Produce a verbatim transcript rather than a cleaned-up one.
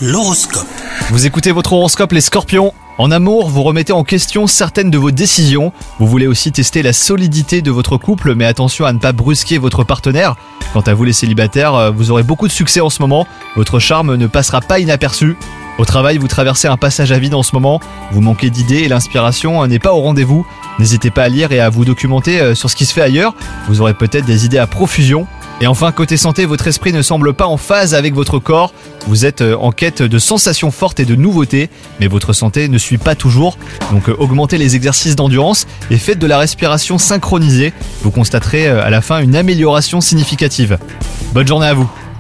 L'horoscope. Vous écoutez votre horoscope les scorpions. En amour, vous remettez en question certaines de vos décisions. Vous voulez aussi tester la solidité de votre couple, mais attention à ne pas brusquer votre partenaire. Quant à vous les célibataires, vous aurez beaucoup de succès en ce moment. Votre charme ne passera pas inaperçu. Au travail, vous traversez un passage à vide en ce moment. Vous manquez d'idées et l'inspiration n'est pas au rendez-vous. N'hésitez pas à lire et à vous documenter sur ce qui se fait ailleurs. Vous aurez peut-être des idées à profusion. Et enfin, côté santé, votre esprit ne semble pas en phase avec votre corps. Vous êtes en quête de sensations fortes et de nouveautés, mais votre santé ne suit pas toujours. Donc augmentez les exercices d'endurance et faites de la respiration synchronisée. Vous constaterez à la fin une amélioration significative. Bonne journée à vous.